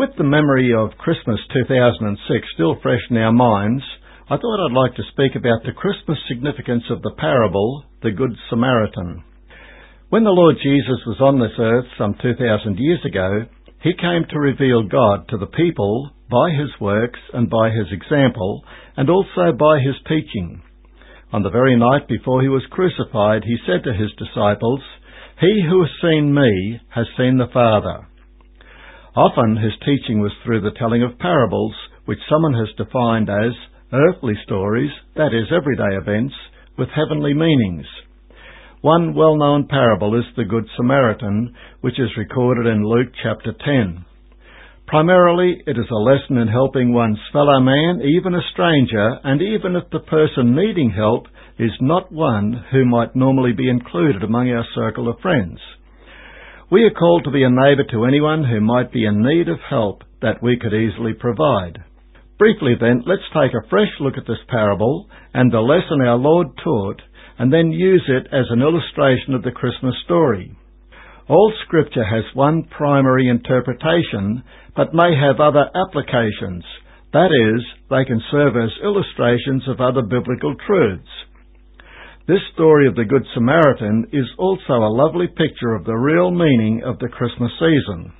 With the memory of Christmas 2006 still fresh in our minds, I thought I'd like to speak about the Christmas significance of the parable, the Good Samaritan. When the Lord Jesus was on this earth some 2,000 years ago, he came to reveal God to the people by his works and by his example, and also by his teaching. On the very night before he was crucified, he said to his disciples, "He who has seen me has seen the Father." Often his teaching was through the telling of parables, which someone has defined as earthly stories, that is, everyday events, with heavenly meanings. One well-known parable is the Good Samaritan, which is recorded in Luke chapter 10. Primarily, it is a lesson in helping one's fellow man, even a stranger, and even if the person needing help is not one who might normally be included among our circle of friends. We are called to be a neighbour to anyone who might be in need of help that we could easily provide. Briefly then, let's take a fresh look at this parable and the lesson our Lord taught, and then use it as an illustration of the Christmas story. All Scripture has one primary interpretation, but may have other applications. That is, they can serve as illustrations of other biblical truths. This story of the Good Samaritan is also a lovely picture of the real meaning of the Christmas season.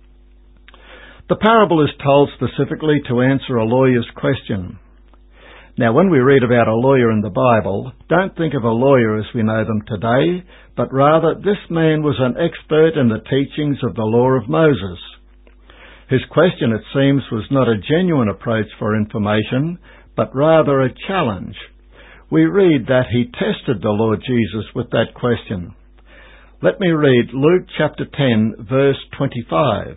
The parable is told specifically to answer a lawyer's question. Now, when we read about a lawyer in the Bible, don't think of a lawyer as we know them today, but rather this man was an expert in the teachings of the law of Moses. His question, it seems, was not a genuine approach for information, but rather a challenge. We read that he tested the Lord Jesus with that question. Let me read Luke chapter 10, verse 25.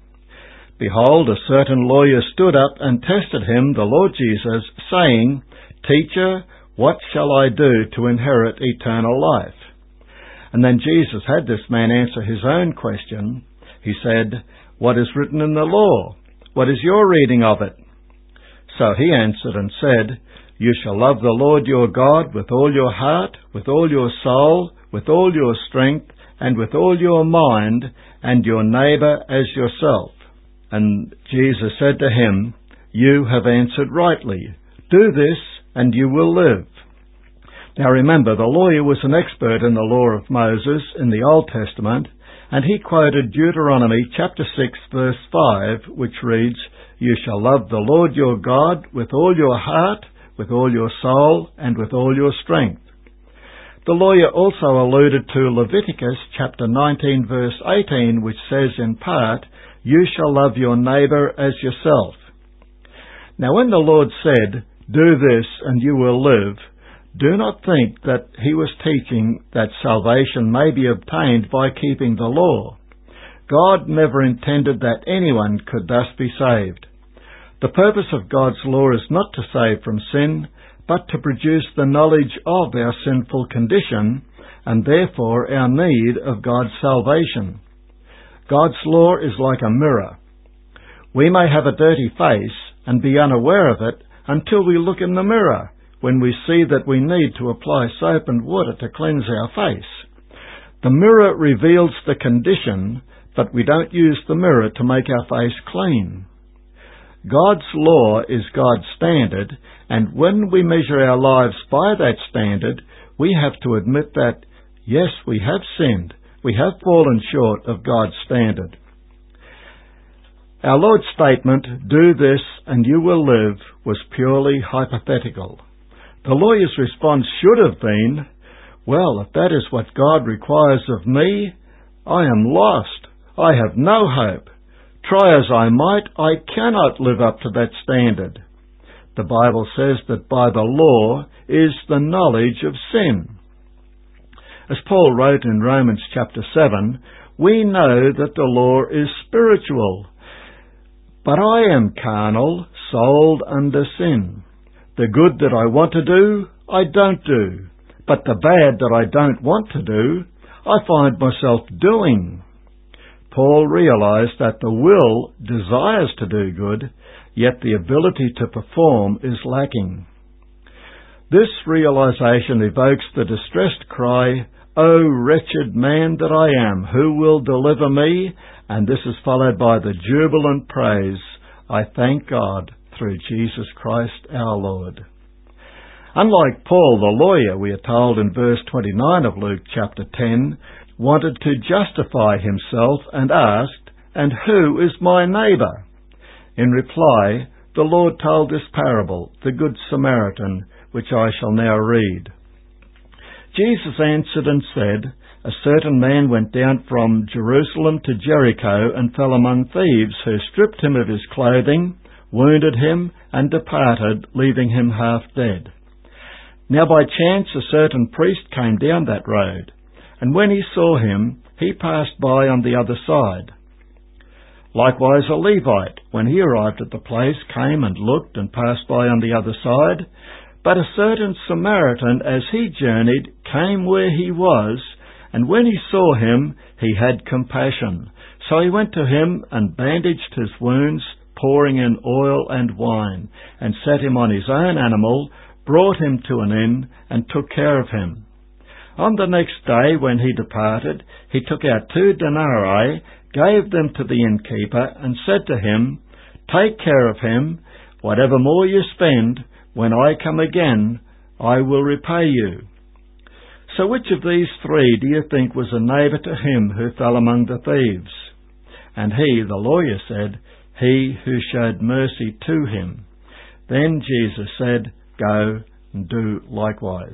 "Behold, a certain lawyer stood up and tested him, the Lord Jesus, saying, 'Teacher, what shall I do to inherit eternal life?' And then Jesus had this man answer his own question. He said, 'What is written in the law? What is your reading of it?' So he answered and said, 'You shall love the Lord your God with all your heart, with all your soul, with all your strength, and with all your mind, and your neighbour as yourself.' And Jesus said to him, 'You have answered rightly. Do this, and you will live.'" Now remember, the lawyer was an expert in the law of Moses in the Old Testament, and he quoted Deuteronomy chapter 6, verse 5, which reads, "You shall love the Lord your God with all your heart, with all your soul, and with all your strength." The lawyer also alluded to Leviticus chapter 19, verse 18, which says in part, "You shall love your neighbour as yourself." Now when the Lord said, "Do this and you will live," do not think that he was teaching that salvation may be obtained by keeping the law. God never intended that anyone could thus be saved. The purpose of God's law is not to save from sin, but to produce the knowledge of our sinful condition, and therefore our need of God's salvation. God's law is like a mirror. We may have a dirty face and be unaware of it until we look in the mirror, when we see that we need to apply soap and water to cleanse our face. The mirror reveals the condition, but we don't use the mirror to make our face clean. God's law is God's standard, and when we measure our lives by that standard, we have to admit that, yes, we have sinned. We have fallen short of God's standard. Our Lord's statement, "Do this and you will live," was purely hypothetical. The lawyer's response should have been, "Well, if that is what God requires of me, I am lost. I have no hope. Try as I might, I cannot live up to that standard." The Bible says that by the law is the knowledge of sin. As Paul wrote in Romans chapter 7, we know that the law is spiritual. "But I am carnal, sold under sin. The good that I want to do, I don't do. But the bad that I don't want to do, I find myself doing." Paul realized that the will desires to do good, yet the ability to perform is lacking. This realization evokes the distressed cry, "O wretched man that I am, who will deliver me and this is followed by the jubilant praise, "I thank God through Jesus Christ our Lord." Unlike Paul the lawyer, we are told in verse 29 of Luke chapter 10, wanted to justify himself and asked, "And who is my neighbour?" In reply, the Lord told this parable, the Good Samaritan, which I shall now read. Jesus answered and said, "A certain man went down from Jerusalem to Jericho and fell among thieves, who stripped him of his clothing, wounded him, and departed, leaving him half dead. Now by chance a certain priest came down that road, and when he saw him, he passed by on the other side. Likewise a Levite, when he arrived at the place, came and looked and passed by on the other side. But a certain Samaritan, as he journeyed, came where he was, and when he saw him, he had compassion. So he went to him and bandaged his wounds, pouring in oil and wine, and set him on his own animal, brought him to an inn, and took care of him. On the next day, when he departed, he took out 2 denarii, gave them to the innkeeper, and said to him, 'Take care of him. Whatever more you spend, when I come again, I will repay you.' So which of these 3 do you think was a neighbour to him who fell among the thieves?" And he, the lawyer, said, "He who showed mercy to him." Then Jesus said, "Go and do likewise."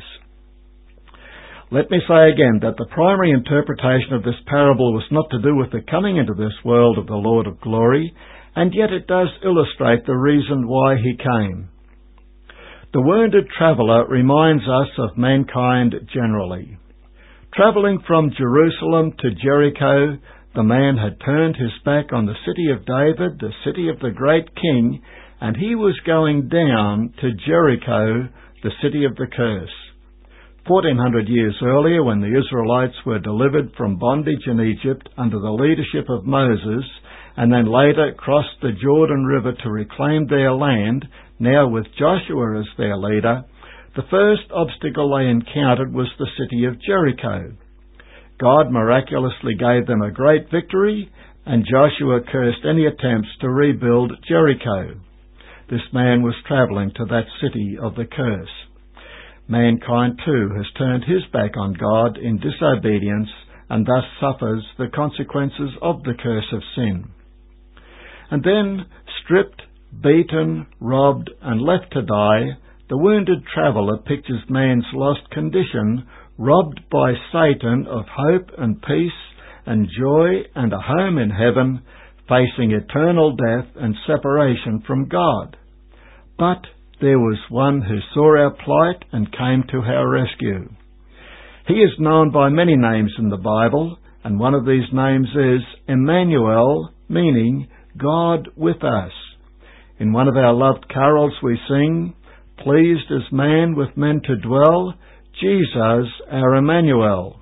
Let me say again that the primary interpretation of this parable was not to do with the coming into this world of the Lord of glory, and yet it does illustrate the reason why he came. The wounded traveller reminds us of mankind generally. Travelling from Jerusalem to Jericho, the man had turned his back on the city of David, the city of the great king, and he was going down to Jericho, the city of the curse. 1400 years earlier, when the Israelites were delivered from bondage in Egypt under the leadership of Moses, and then later crossed the Jordan River to reclaim their land, now with Joshua as their leader, the first obstacle they encountered was the city of Jericho. God miraculously gave them a great victory, and Joshua cursed any attempts to rebuild Jericho. This man was travelling to that city of the curse. Mankind too has turned his back on God in disobedience and thus suffers the consequences of the curse of sin. And then, stripped, beaten, robbed, and left to die, the wounded traveller pictures man's lost condition, robbed by Satan of hope and peace and joy and a home in heaven, facing eternal death and separation from God. But there was one who saw our plight and came to our rescue. He is known by many names in the Bible, and one of these names is Emmanuel, meaning God with us. In one of our loved carols we sing, "Pleased is man with men to dwell, Jesus our Emmanuel."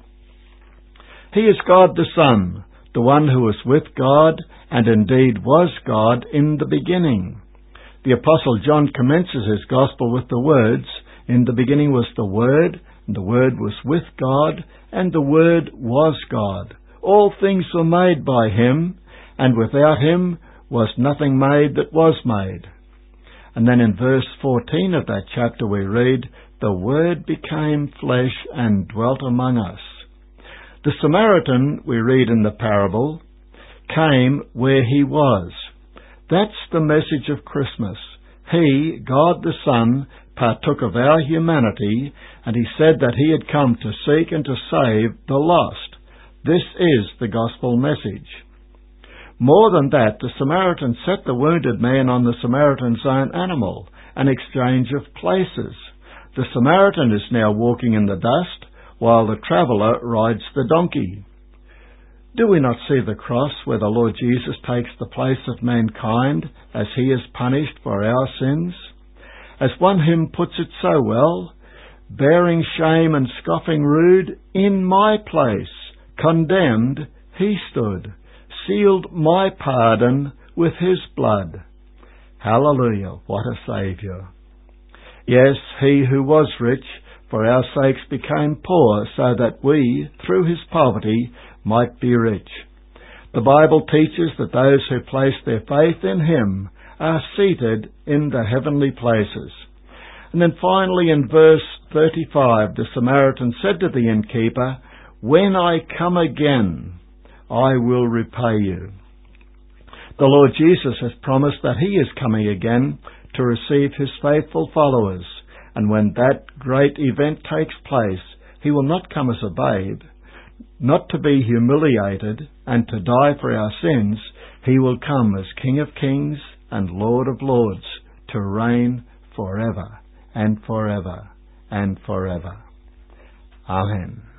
He is God the Son, the one who was with God and indeed was God in the beginning. The Apostle John commences his Gospel with the words, "In the beginning was the Word, and the Word was with God, and the Word was God. All things were made by him, and without him was nothing made that was made." And then in verse 14 of that chapter we read, "The Word became flesh and dwelt among us." The Samaritan, we read in the parable, came where he was. That's the message of Christmas. He, God the Son, partook of our humanity, and he said that he had come to seek and to save the lost. This is the gospel message. More than that, the Samaritan set the wounded man on the Samaritan's own animal, an exchange of places. The Samaritan is now walking in the dust, while the traveller rides the donkey. Do we not see the cross where the Lord Jesus takes the place of mankind as he is punished for our sins? As one hymn puts it so well, "Bearing shame and scoffing rude, in my place, condemned, he stood, sealed my pardon with his blood." Hallelujah, what a Saviour. Yes, he who was rich for our sakes became poor, so that we, through his poverty, might be rich. The Bible teaches that those who place their faith in Him are seated in the heavenly places. And then finally in verse 35, the Samaritan said to the innkeeper, "When I come again, I will repay you." The Lord Jesus has promised that He is coming again to receive His faithful followers, and when that great event takes place, He will not come as a babe, not to be humiliated and to die for our sins. He will come as King of Kings and Lord of Lords to reign forever and forever and forever. Amen.